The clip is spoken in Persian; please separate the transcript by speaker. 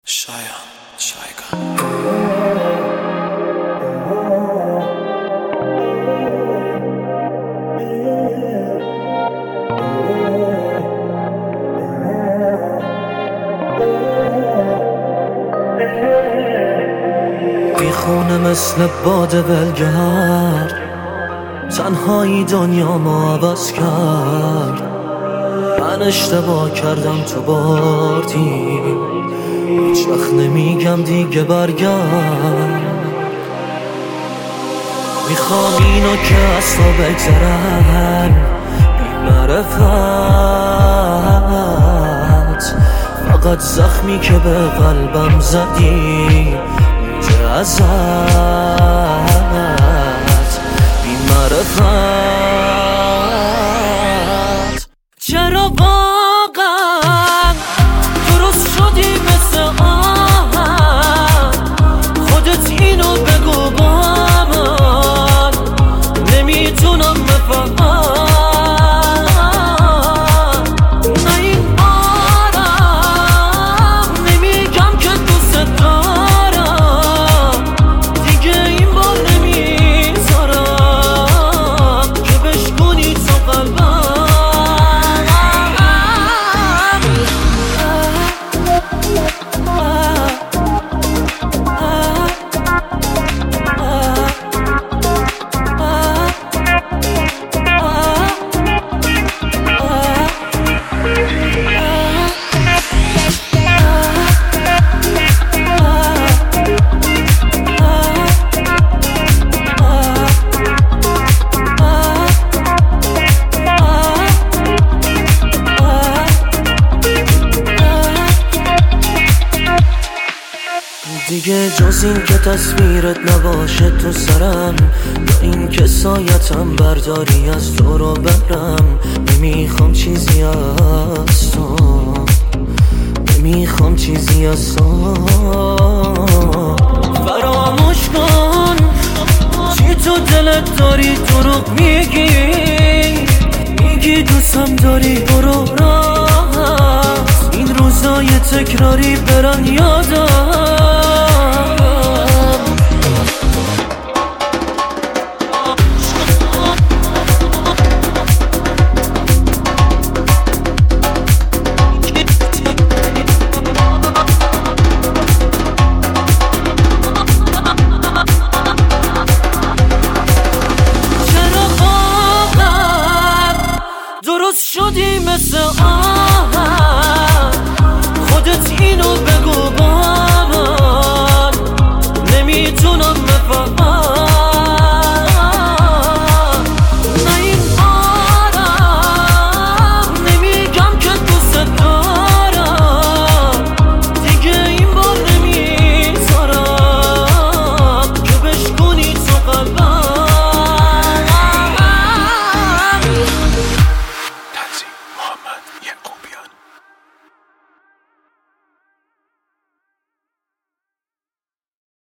Speaker 1: شایگان
Speaker 2: بیخونه مثل باد بلگرد، تنهایی دنیامو عوض کرد. من اشتباه کردم تو بردی، هیچ وقت نمیگم دیگه برگرد. میخوام اینو که از تو بگذرن بی معرفت، فقط زخمی که به قلبم زدی مونده ازت بی معرفت. چرا واقعا درست شدی مثل آهن؟ خودت اینو بگو با من، نمیتونم بفهمم. نه این بارم نمیگم که دوست دارم، دیگه این بار نمیذارم که بشکنی تو قلبم. دیگه جز این که تصویرت نباشه تو سرم، یا این که سایتم برداری از تو رو برم. نمیخوام چیزی از تو، نمیخوام چیزی از تو. فراموش کن چی تو دلت داری، دروغ میگی دوستم داری. برو راحت این روزای تکراری برن یادم.